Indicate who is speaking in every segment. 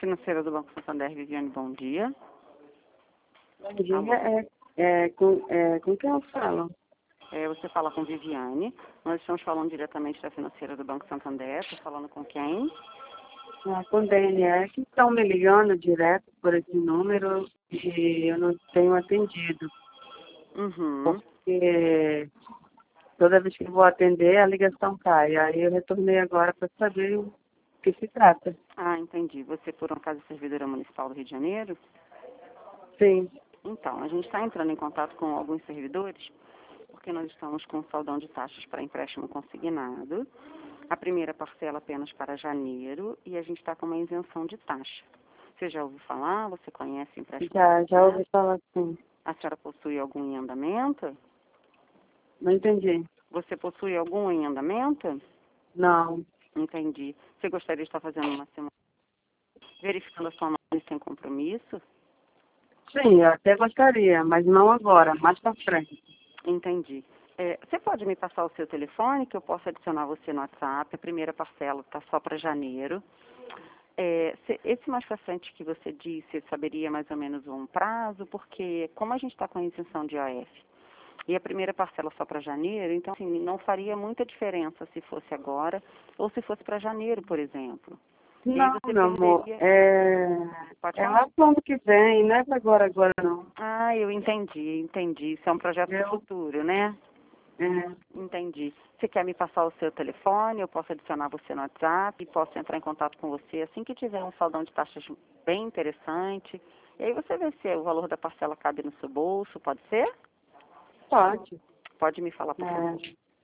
Speaker 1: Financeira do Banco Santander, Viviane, bom dia.
Speaker 2: Bom dia, com quem eu falo?
Speaker 1: Você fala com Viviane. Nós estamos falando diretamente da Financeira do Banco Santander. Estou falando com quem?
Speaker 2: Com DNE, que estão me ligando direto por esse número e eu não tenho atendido.
Speaker 1: Uhum.
Speaker 2: Porque toda vez que eu vou atender, a ligação cai. Aí eu retornei agora para saber o que se trata.
Speaker 1: Ah, entendi. Você, por um acaso, é servidora municipal do Rio de Janeiro?
Speaker 2: Sim.
Speaker 1: Então, a gente está entrando em contato com alguns servidores, porque nós estamos com um saldão de taxas para empréstimo consignado. A primeira parcela apenas para janeiro e a gente está com uma isenção de taxa. Você já ouviu falar? Você conhece empréstimo?
Speaker 2: Já ouvi falar assim.
Speaker 1: A senhora possui algum em andamento?
Speaker 2: Não entendi.
Speaker 1: Você possui algum em andamento?
Speaker 2: Não.
Speaker 1: Entendi. Você gostaria de estar fazendo uma semana verificando a sua margem sem compromisso?
Speaker 2: Sim, eu até gostaria, mas não agora, mais para frente.
Speaker 1: Entendi. Você pode me passar o seu telefone, que eu posso adicionar você no WhatsApp. A primeira parcela está só para janeiro. Esse mais bastante que você disse, saberia mais ou menos um prazo, porque como a gente está com a isenção de IOF e a primeira parcela só para janeiro, então assim, não faria muita diferença se fosse agora ou se fosse para janeiro, por exemplo. E aí
Speaker 2: Não,
Speaker 1: você
Speaker 2: meu amor,
Speaker 1: perderia... Pode falar?
Speaker 2: lá pro ano que vem, não é para agora não.
Speaker 1: Ah, eu entendi. Isso é um projeto do futuro, né? Entendi. Você quer me passar o seu telefone? Eu posso adicionar você no WhatsApp, posso entrar em contato com você assim que tiver um saldão de taxas bem interessante. E aí você vê se o valor da parcela cabe no seu bolso, pode ser?
Speaker 2: Pode.
Speaker 1: Pode me falar, por favor.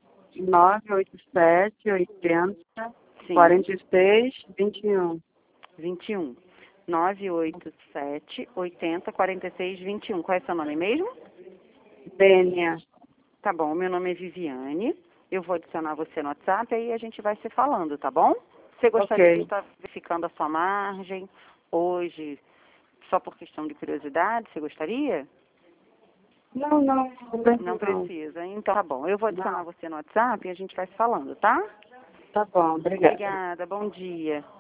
Speaker 2: 987 80
Speaker 1: Sim,
Speaker 2: 46 21.
Speaker 1: 21. 987 80 46 21. Qual é o seu nome mesmo?
Speaker 2: Bênia.
Speaker 1: Tá bom, meu nome é Viviane. Eu vou adicionar você no WhatsApp, aí a gente vai se falando, tá bom? Você gostaria de estar verificando a sua margem hoje, só por questão de curiosidade? Você gostaria? Não precisa. Então, tá bom. Eu vou adicionar você no WhatsApp e a gente vai se falando, tá?
Speaker 2: Tá bom, obrigada.
Speaker 1: Obrigada. Bom dia.